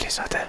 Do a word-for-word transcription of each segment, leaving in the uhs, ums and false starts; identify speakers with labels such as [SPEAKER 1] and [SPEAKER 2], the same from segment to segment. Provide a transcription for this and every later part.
[SPEAKER 1] مهدی زاده.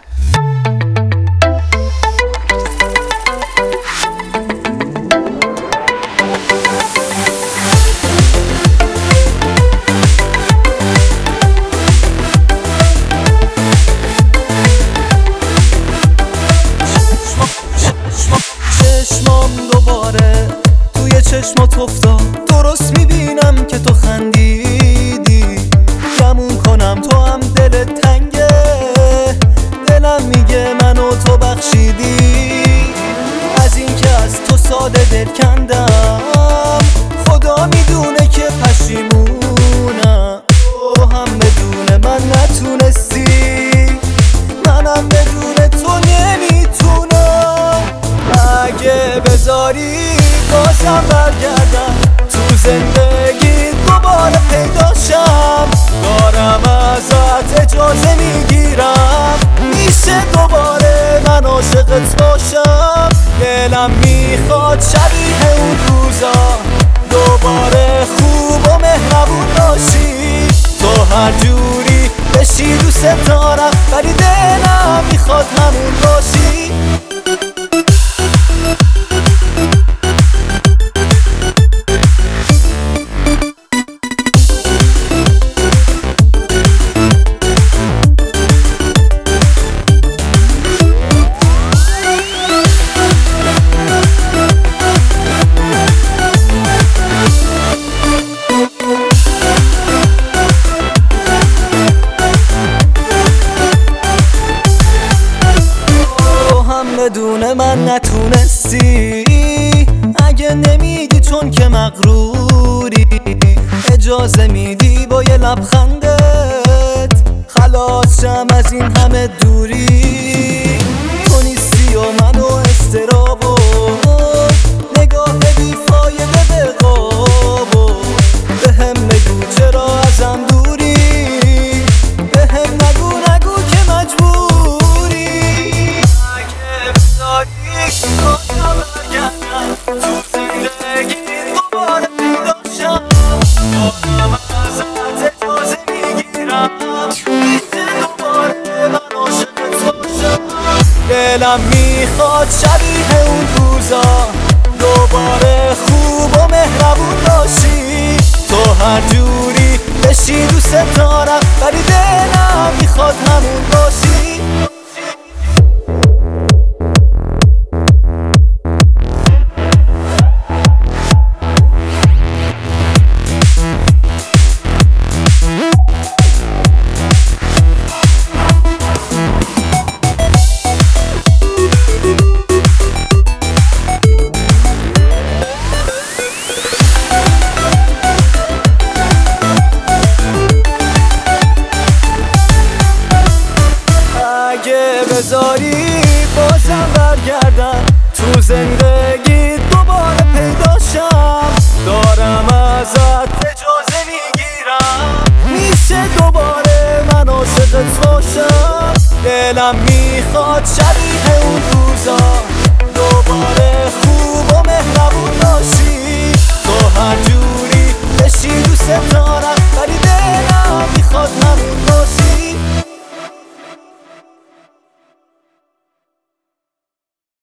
[SPEAKER 2] چشمام دوباره توی چشمات افتاد، درست میبینم که تو خندیدی. گمون کنم تو هم دلت تنگه، دلم میگه من و تو بخشیدی. از این که از تو ساده دل کندم، خدا میدونه که پشیمونم. تو هم بدون من نتونستی، منم بدون تو نمیتونم. اگه بذاری بازم برگردم تو زندگی، دوباره پیداشم. دارم ازت اجازه میگیرم، میشه دوباره من عاشقت باشم. دلم میخواد شبیه اون روزا دوباره خوب و مهربون باشی. تو هر جوری بشی دوست دارم، ولی دلم میخواد همون باشی. بدون من نتونستی، اگه نمیگی چون که مغروری، اجازه میدی با یه لبخندت خلاص شم از این همه دوری. تو نیستی و من و استراب و نگاه بیفایده به قاب و بهم بگو چرا ازم دوری. بهم نگو نگو که مجبوری. بازم برگردم تو زندگی، دوباره پیداشم. دارم ازت اجازه میگیرم، میشه دوباره من عاشقت باشم. دلم میخواد شبیه اون روزا دوباره خوب و مهربون باشی. تو هر جوری بشی دوست دارم، ولی دلم میخواد همون باشی. اگه بذاری بازم برگردم تو زندگی، دوباره پیداشم. دارم ازت اجازه میگیرم، میشه دوباره من عاشقت باشم. دلم میخواد شبیه اون روزا دوباره